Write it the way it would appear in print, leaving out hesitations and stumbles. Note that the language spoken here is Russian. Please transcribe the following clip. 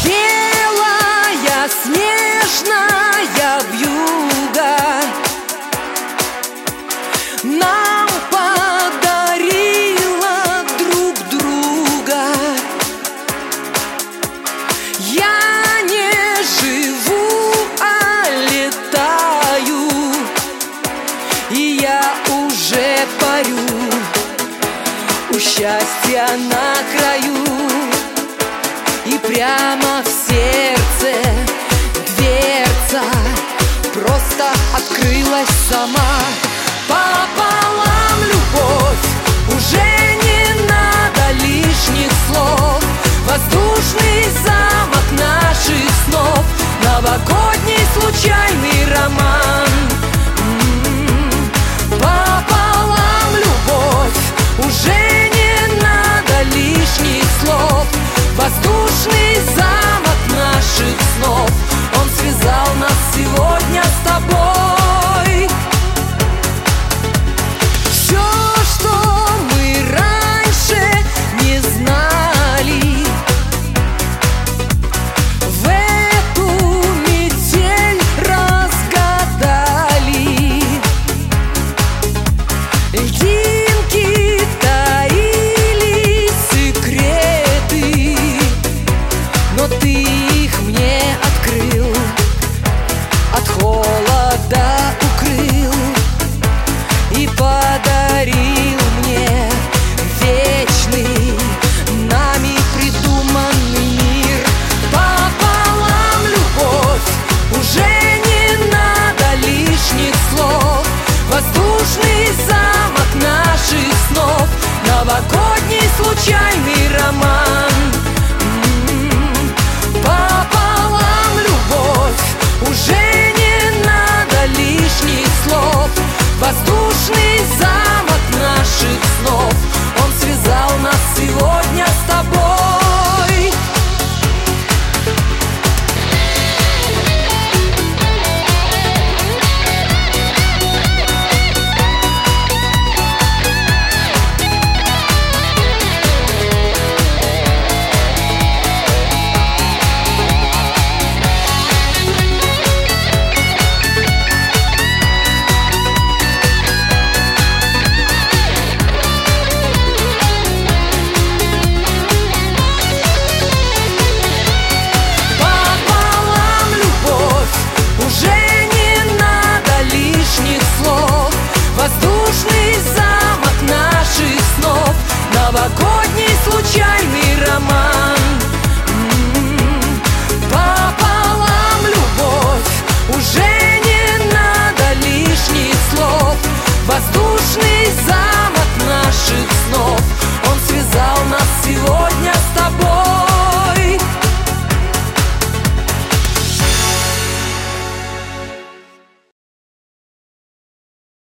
Белая снежная вьюга нам подарила друг друга. Я не живу, а летаю, и я уже парю у счастья на краю. И прямо в сердце дверца просто открылась сама. Пополам любовь, уже не надо лишних слов. Воздушный замок наших снов, новогодний случайный роман. Пополам любовь, уже не надо лишних слов. Воздушный замок наших снов, он связал нас сегодня с тобой. Все, что мы раньше не знали, в эту метель разгадали. Льдинки таили секреты, но ты их мне открыл, от холода укрыл и подарил мне вечный, нами придуманный мир. Пополам любовь, уже не надо лишних слов. Воздушный замок наших снов, новогодний случайный роман. Пополам любовь, уже не надо лишних слов. Воздушный замок наших снов, он связал нас сегодня с тобой. Воздушный замок наших снов, новогодний случайный